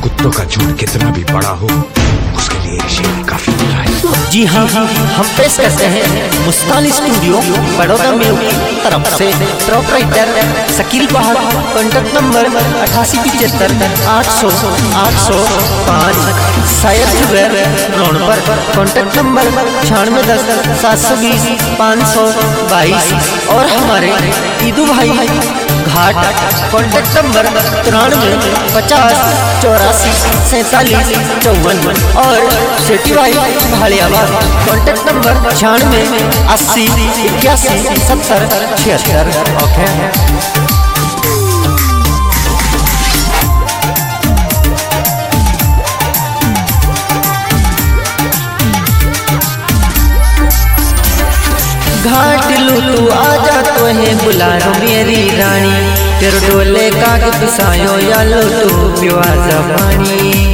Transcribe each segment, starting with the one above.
कुत्तों का झुंड कितना भी बड़ा हो उसके लिए एक शेर काफी होता है। जी हाँ, हम पेश करते हैं मुस्कान स्टूडियो बड़ौदा मेल की तरफ से प्रोपराइटर शकील बहार। कॉन्टैक्ट नंबर 8875 800 805 शायद जुबैर रोड पर। कॉन्टैक्ट नंबर 9610 720 522 और हमारे ईदू भाई घाट। कॉन्टैक्ट नंबर 93 50 84 47 54 और सेठी भाई भालियाबाद। Contact number 96 80 81 70 76। ओके। घाट लू तू आजा तो है बुला रो मेरी रानी, तेरे डोले काग पिसायो या लो तू पिवा जबानी।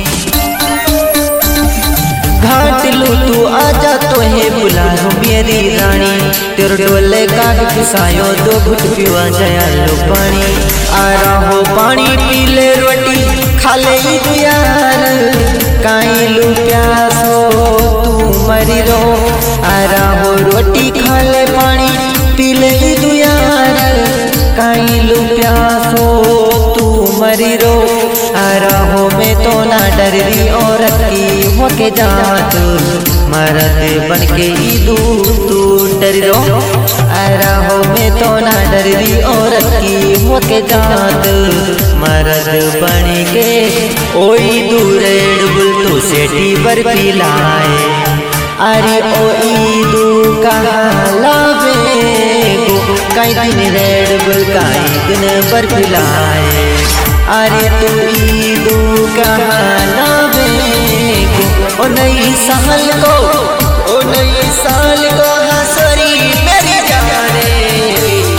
घाट लू तू आजा तो है बुला रो मेरी रानी, तेरे डोले काग पिसायो दो घुट पिवा जया लो पानी। आ रहो पानी पी ले रोटी खा ले यार, काई लू प्यास हो तू मरी रो। आ रहो रोटी खा ले पानी पी ले यार, काई लू प्यास हो तू मरी रो। आ रहो मैं तो ना डर रही औरत की होके जात, मरद बन के ईदू तू डर रो। आ रहो मैं तो ना डर रही औरत की होके जात, मरद बन के ओ ईदू रेड बुल तो सेठी पर पिलाए। अरे ओ ईदू कहाँ लावे गो, कई दिन रेड बुल कई दिन पर पिलाए। अरे तू ईदू कहाँ लावे गो, ओ नई साल को, ओ नई साल को हंसरी मेरी जाने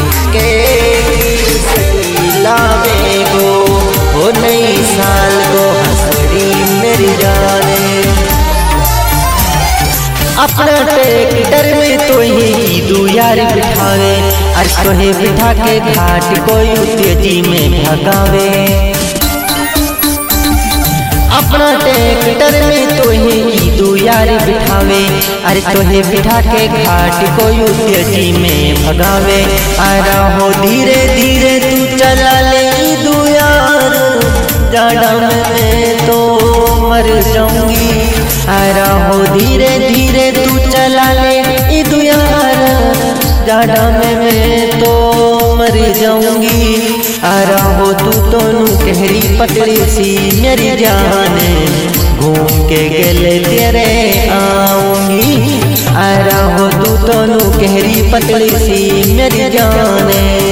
के लावे गो, ओ नई साल को हंसरी मेरी जाने। अपना ट्रैक्टर में तो ही दू यार बिठावे, और तोहे बिठा के घाट कोई तेजी में भगावे। अपना ट्रैक्टर में तो ही दू यार बिठावे, अरे तोहे बिठा के घाट कोई तेजी में भगावे। आ रहो धीरे धीरे तू चला ले दू यार, जाड़ा में तो मर जाऊंगी। आ रहो धीरे धीरे तू चला ले ईदू यार, जाड़ा में मैं तो मर जाऊंगी। आ रहो तू तो नू कहरी पतली सी मेरी जान, घूम के गले तेरे आऊंगी। आ रहो तू तो नू कहरी पतली सी मेरी जान।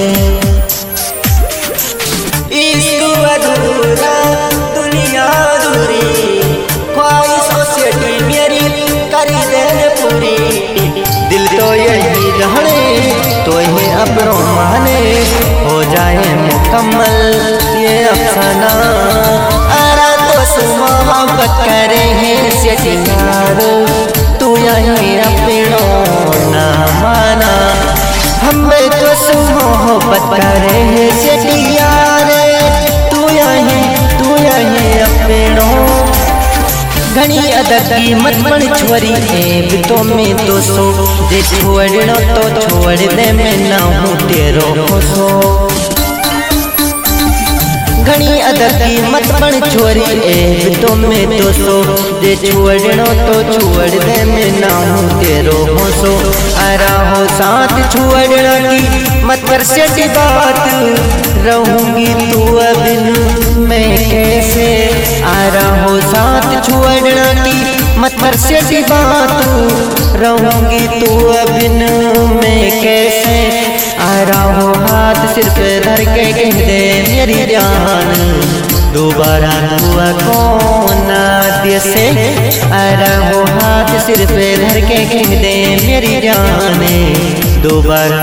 इश्क अधूरा दुनिया अधूरी, ख्वाहिशों से मेरी करी देने पूरी। दिल तो यही रहने तो ये अपनों माने, हो जाए मुकम्मल ये अफसाना। अरे तो मोहब्बत करे हैं सेठियार, तू यही अपनों ना माना। हमें तो मोहब्बत करे हैं सेठियार, तू यही अपनों। घनी अदब की मत बन छोरी है तो में तो सो, जे छोड़ना तो छोड़ दे मैं ना हूँ तेरो सो। घनी अदब की मत बन छोरी है तो में तो सो, जे छोड़ना तो छोड़ दे मैं ना हूँ तेरो सो। आ रहो साथ छोड़ना की मत कर से बात, रहूंगी तू अबिन मैं कैसे। आ रहो साथ छोड़ना की मत कर से बात, रहूंगी तू अबिन मैं कैसे। आ रहो हाथ सिर पे धर के कह दे मेरी जान, दोबारा हुआ कौन नाद्य से। आ रहो हाथ सिर पे धर के कह दे मेरी जान, दोबारा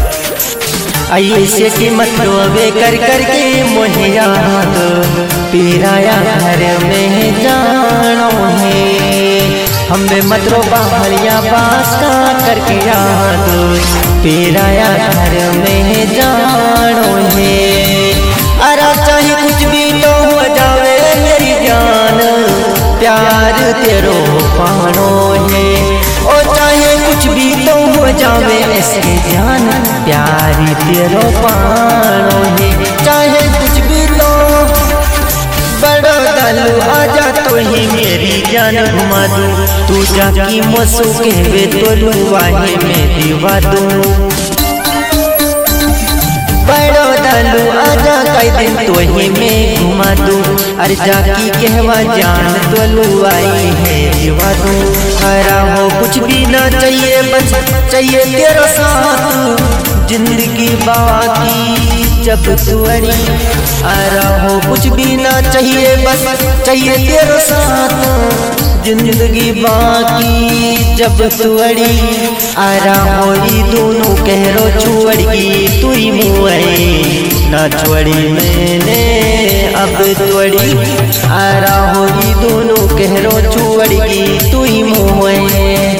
ऐसे की मत रोवे कर करके मुझे याद, पीराया घर में जानो है। हमें मत रो बाहरिया बास का करके याद, पीराया घर में जानो है। अरे चाहे कुछ भी तो हो जावे मेरी जान, प्यार तेरो पानो है। ओ चाहे कुछ भी तो हो जावे इसके जान, प्यार तेरो पानो है। चाहे कुछ भी तो बड़ो दालू आजा तो ही मेरी जान घुमा दूं, तू जाकी मसू कहवे तो लुवाहे में दीवा दूं। बड़ो दालू आजा कई दिन तो ही मैं घुमा दूं, अरे जाकी कहवा जान तो लुआई है दीवा दूं। हरा हो कुछ भी ना चाहिए बस चाहिए तेरा साथ, जिंदगी बाकी जब तू अड़ी। आरा हो कुछ भी ना चाहिए बस चाहिए तेरा साथ, जिंदगी बाकी जब तू अड़ी। आरा हो ई दोनों कहरो छुअड़ी तू ही मुआई ना छोड़ी मैंने अब तोड़ी। आरा हो ई दोनों कहरो छुअड़ी तू ही मुआई।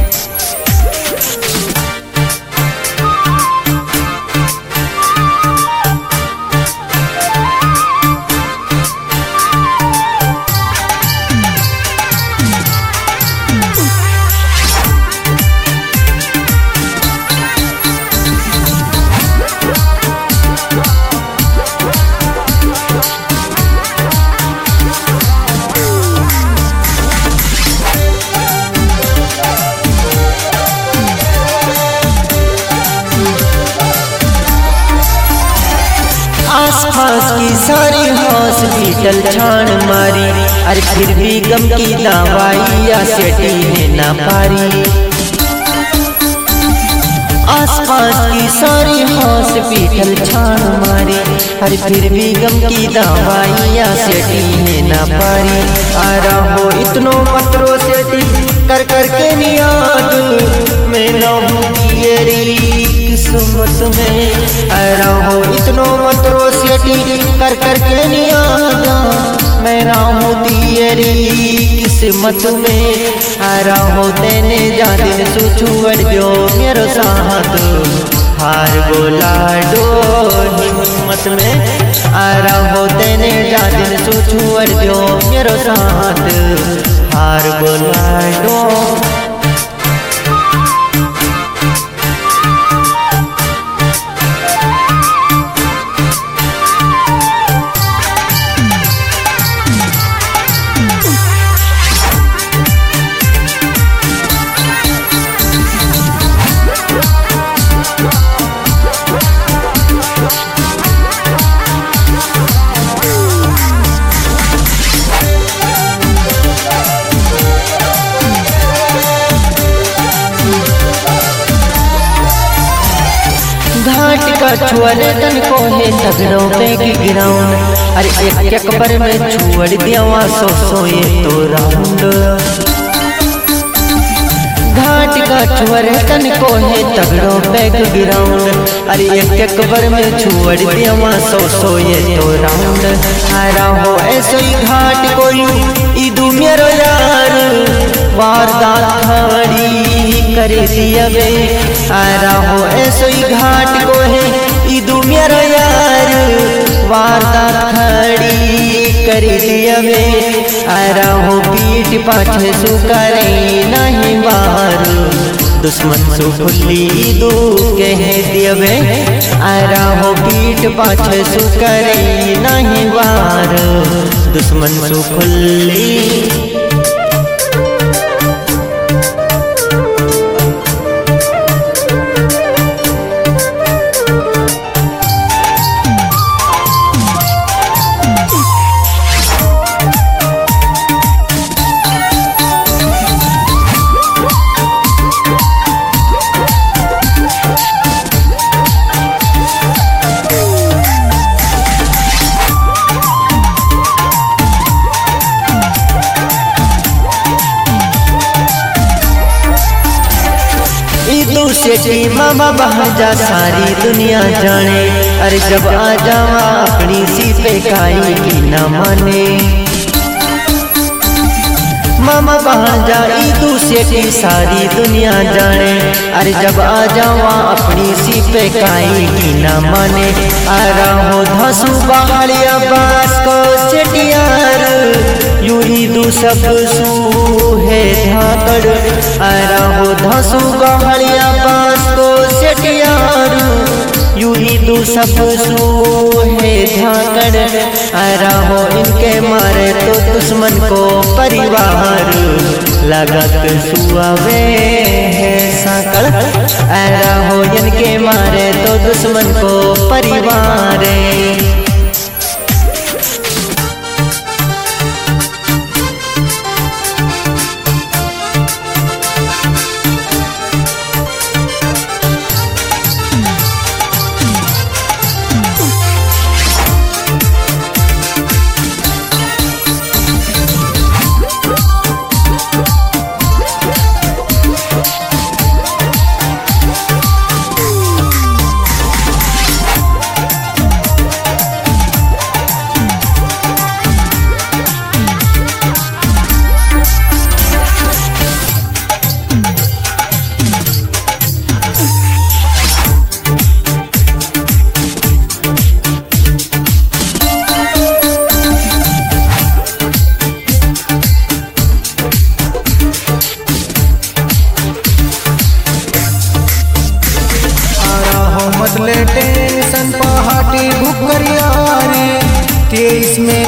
आसपास की सारी हॉस्पिटल छान मारी, अरे फिर भी गम की दवाई या सेटी है ना पारी। आसपास की सारी हॉस्पिटल छान मारी, अरे फिर भी गम की दवाई या सेटी है ना पारी। आ रहा हो इतनो मतरो सेटी कर कर के नियाद मैं ना हूँ तेरी किस्मत में। आ रहा हो इतनो मतरो सेटी कर कर के नियादा मैं ना हूँ तेरी किस्मत में। आ रहा हो तेने जा दिन सुछुअड़ जो मेरो साथ हार गोला डो हिम्मत में। आ रहा हो तेने जा दिन सुछुअड़ जो मेरो साथ हार गोला डो। घाट का छुअरे तन को है तगड़ों पे गिराउंड, अरे एक एक पर में छुअड़ दिया सो ये तो राउंड। घाट का छुअरे तन को है तगड़ों पे गिराउंड, अरे एक एक पर में छुअड़ दिया सो ये तो राउंड। हारा हो ऐसे ही घाट को ईदू मेरो यार वारदात खड़ी कर दिया बे। आ रहा हो ऐसे ही घाट को है ईदू मेरा यार वारदात खड़ी कर दिया बे। आ रहा हो पीठ पाछे सुकरे नहीं बार दुश्मन सु खुली दू कह दिया बे। आ रहा हो पीठ पाछे सुकरे नहीं बार दुश्मन सु खुली। सेठी मामा बहाजा सारी दुनिया जाने, अरे जब आ जावा अपनी सी पे काई की न माने। मामा बहाजा ईदू सेठी सारी दुनिया जाने, अरे जब आ जावा अपनी सी पे काई की न माने। आ रहा हो धसू बहाड़िया बास को सेठियार यूं ईदू तू सब सूहे धाकड़ आरा हो धसू गहड़िया पास को सेटियार यूं ही तू सब सूहे धाकड़ आरा हो इनके मारे तो दुश्मन को परिवार लागत सुआवे है साकड़ आरा हो इनके मारे तो दुश्मन को परिवार बदले टेंशन पहाटी भुकरिया रे 23 में